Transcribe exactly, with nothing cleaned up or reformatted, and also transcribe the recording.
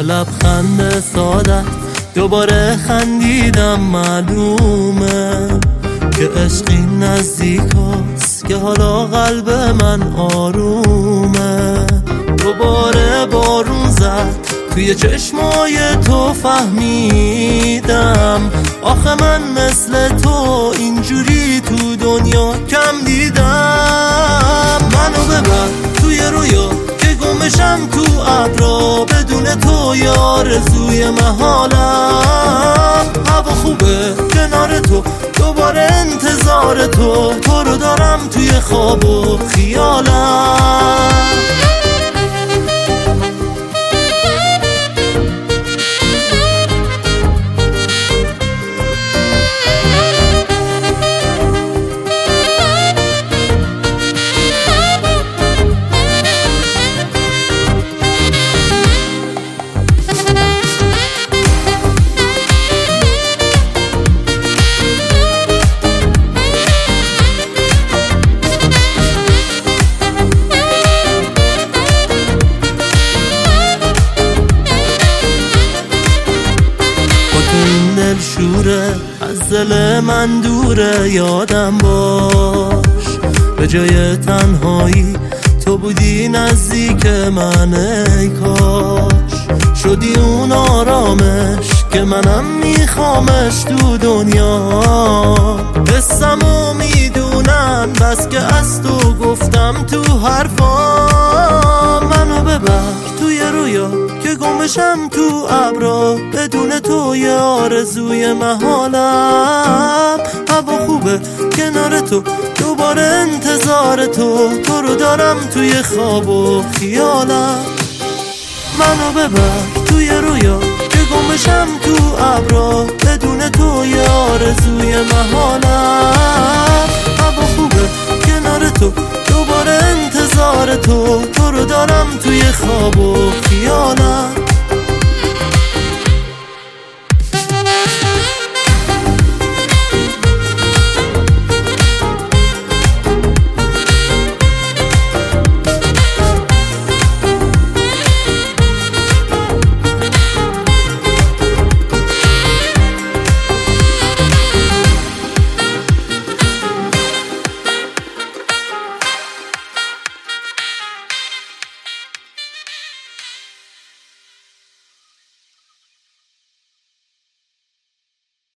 با لبخند سادت دوباره خندیدم. معلومه که عشقی نزدیک هست که حالا قلب من آرومه. دوباره بارون زد توی چشمای تو، فهمیدم آخه من مثل تو اینجوری تو دنیا کم دیدم. منو ببر توی رویا که گمشم تو ابرا، بدون تو یه آرزوی محالم. هوا خوبه کنار تو، دوباره انتظار تو، تو رو دارم توی خواب و خیالم. شوره از دل من دوره، یادم باش به جای تنهایی تو بودی نزدیک من. ای کاش شدی اون آرامش که منم میخوامش تو دنیا. حسمو میدونن بس که از تو گفتم تو حرفا. منو ببر توی رویا که گمشم تو ابرا، بدون تو یه آرزوی محالم. هوا خوبه کنار تو، دوباره انتظار تو، تو رو دارم توی خواب و خیالم. منو ببر توی رویا که گمشم تو ابرا، بدون تو یه آرزوی محالم. هوا خوبه کنار تو، دوباره انتظار تو، تو رو دارم توی خواب و خیالم.